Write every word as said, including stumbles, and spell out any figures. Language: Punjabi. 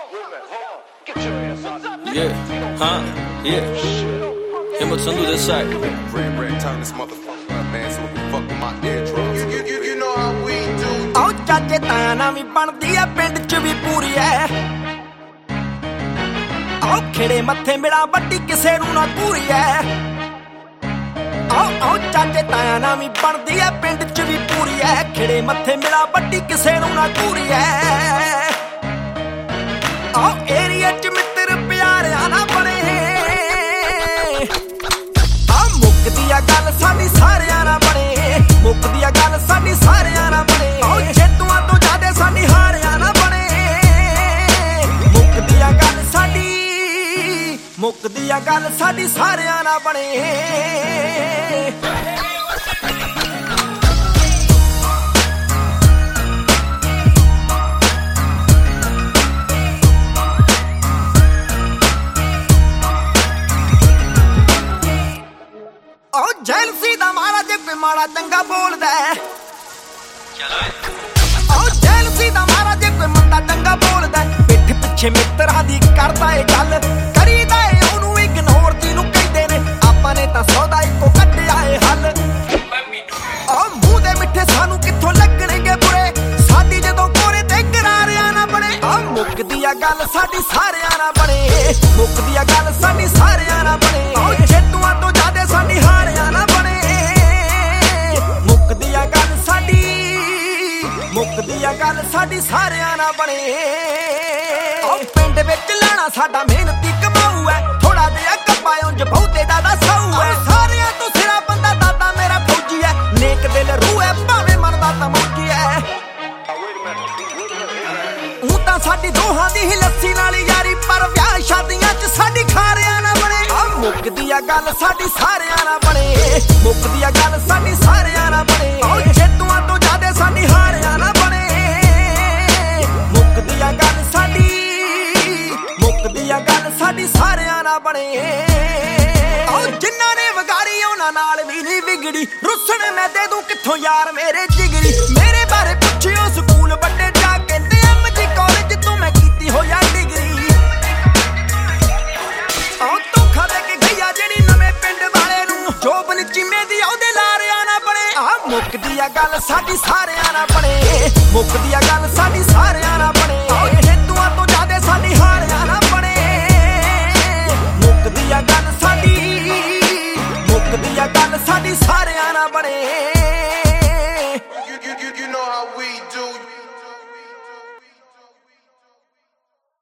Yeah, huh? Yeah. Himmet Sandu this side. Red, red, turn this motherfucker up, man, so we can fuck with my eardrums. You, you, you know how we do. Oh, ਚਾਚੇ ਤਾਇਆ ਨਾ ਵੀ ਬਣਦੀ ਐ ਪਿੰਡ ਚ ਵੀ ਪੂਰੀ ਐ। ਆਓ ਖੇੜੇ ਮੱਥੇ ਮਿਲਾ ਵੱਡੀ ਕਿਸੇ ਨੂੰ ਨਾ ਪੂਰੀ ਐ। ਆਓ ਆਓ ਚਾਚੇ ਤਾਇਆ ਨਾ ਵੀ ਬਣਦੀ ਐ ਪਿੰਡ ਚ ਵੀ ਪੂਰੀ ਐ। ਖੇੜੇ ਮੱਥੇ ਮਿਲਾ ਵੱਡੀ ਕਿਸੇ ਨੂੰ ਨਾ ਪੂਰੀ ਐ। ਆਓ ਏਰੀਆ ਚ ਮਿੱਤਰ ਪਿਆਰਿਆਂ ਨਾ ਬਣੇ। ਆ ਮੁੱਕਦੀ ਆ ਗੱਲ ਸਾਡੀ ਸਾਰਿਆਂ ਨਾਲ ਬਣੇ। ਮੁੱਕਦੀ ਆ ਗੱਲ ਸਾਡੀ ਸਾਰਿਆਂ ਨਾਲ ਬਣੇ। ਆਓ ਜੇਤੂਆਂ ਤੋਂ ਜ਼ਿਆਦੇ ਸਾਡੀ ਹਾਰਿਆਂ ਨਾਲ ਬਣੇ। ਮੁੱਕਦੀ ਆ ਗੱਲ ਸਾਡੀ ਮੁੱਕਦੀ ਆ ਗੱਲ ਸਾਡੀ ਸਾਰਿਆਂ ਨਾਲ ਬਣੇ। ਉਹ ਜੈਲਸੀ ਦਾ ਮਾਰਾ ਜੇ ਕੋਈ ਮਾੜਾ ਚੰਗਾ ਬੋਲਦਾ ਉਹ ਜੈਲਸੀ ਦਾ ਮਾਰਾ ਜੇ ਕੋਈ ਮੰਦਾ ਚੰਗਾ ਬੋਲਦਾ ਪਿੱਠ ਪਿੱਛੇ ਮਿੱਤਰਾਂ ਦੀ ਕਰਦਾ ਏ ਗੱਲ ਕਰੀਦਾ ਏ ਉਹਨੂੰ ਇਗਨੋਰ ਜਿਹਨੂੰ ਕਹਿੰਦੇ ਨੇ ਆਪਾਂ ਨੇ ਤਾਂ ਸੌਦਾ ਇੱਕੋ ਕੱਢਿਆ ਏ ਹੱਲ ਉਹ ਮੂੰਹ ਦੇ ਮਿੱਠੇ ਸਾਨੂੰ ਕਿੱਥੋਂ ਲੱਗਣਗੇ ਬੁਰੇ ਸਾਡੀ ਜਦੋਂ ਕੋਰੇ ਤੇ ਕਰਾਰਿਆਂ ਨਾ ਬਣੇ ਆ ਮੁੱਕਦੀ ਆ ਗੱਲ ਸਾਡੀ ਸਾਰਿਆਂ ਨਾਲ ਬਣੇ ਮੁੱਕਦੀ ਆ ਗੱਲ ਸਾਡੀ ਸਾਰਿਆਂ ਨਾਲ ਬਣੇ ਉਹ ਜੇਤੂਆਂ ਤੋਂ ਜ਼ਿਆਦੇ ਸਾਡੀ ਹਾਰਿਆਂ ਨਾਲ ਬਣੇ ਮੁੱਕਦੀ ਆ ਗੱਲ ਸਾਡੀ ਮੁੱਕਦੀ ਆ ਗੱਲ ਸਾਡੀ ਸਾਰਿਆਂ ਨਾਲ ਬਣੇ ਉਹ ਪਿੰਡ ਵਿੱਚ ਲਾਣਾ ਸਾਡਾ ਮਿਹਨਤੀ ਕਮਾਊ ਐ ਥੋੜਾ ਜਿਹਾ ਕੱਪਾ ਉਂਝ ਬਹੁਤੇ ਦਾਦਾ ਸਾਊ ਐ ਸਾਰਿਆਂ ਤੋਂ ਸਿਰਾ ਬੰਦਾ ਦਾਦਾ ਮੇਰਾ ਫੌਜੀ ਐ ਨੇਕ ਦਿਲ ਰੂਹ ਐ ਭਾਵੇਂ ਮਰਦਾ ਤਾਂ ਮੌਜੀ ਐ ਉਹ ਤਾਂ ਸਾਡੀ ਦੋਹਾਂ ਦੀ ਹੀ ਲੱਸੀ ਨਾਲ ਯਾਰੀ ਪਰ ਵਿਆਹ ਸ਼ਾਦੀਆਂ ਚ ਸਾਡੀ ਖਾਰਿਆਂ ਨਾ ਬਣੇ ਆ ਮੁੱਕਦੀ ਆ ਗੱਲ ਸਾਡੀ ਸਾਰਿਆਂ ਨਾਲ ਬਣੇ ਮੁੱਕਦੀ ਆ ਗੱਲ ਸਾਡੀ ਸਾਰਿਆਂ ਨਾਲ ਬਣੇ ਉਹ ਜੇਤੂਆਂ ਤੋਂ ਜ਼ਿਆਦੇ ਸਾਡੀ ਹਾਰਿਆਂ ਨਾਲ ਬਣੇ ਮੁੱਕਦੀ ਆ ਗੱਲ ਸਾਡੀ ਮੁੱਕਦੀ ਆ ਗੱਲ ਸਾਡੀ ਸਾਰਿਆਂ ਨਾਲ ਬਣੇ ਉਹ ਜਿਨ੍ਹਾਂ ਨੇ ਵਿਗਾੜੀ ਉਹਨਾਂ ਨਾਲ ਵੀ ਨਹੀਂ ਵਿਗੜੀ ਰੁੱਸਣ ਮੈਂ ਦੇ ਦੂੰ ਕਿੱਥੋਂ ਯਾਰ ਮੇਰੇ ਜਿਗਰੀ ਮੇਰੇ ਬਾਰੇ ਪੁੱਛਿਓ ਸਕੂਲ ਵੱਡੇ ਜਾ ਕਹਿੰਦੇ ਐਮਜੀ ਕਾਲਜ ਤੂੰ ਮੈਂ ਕੀਤੀ ਹੋਇਆ ਡਿਗਰੀ ਉਹ ਧੋਖਾ ਦੇ ਕੇ ਗਈਆ ਜਿਹੜੀ ਨਵੇਂ ਪਿੰਡ ਵਾਲੇ ਨੂੰ ਜੋਬਨ ਚੀਮੇ ਦੀ ਉਹਦੇ ਲਾਰਿਆਂ ਨਾ ਬਣੇ ਆ ਮੁੱਕਦੀ ਆ ਗੱਲ ਸਾਡੀ ਸਾਰਿਆਂ ਨਾਲ ਬਣੇ ਮੁੱਕਦੀ ਆ ਗੱਲ ਸਾਡੀ ਸਾਰੇ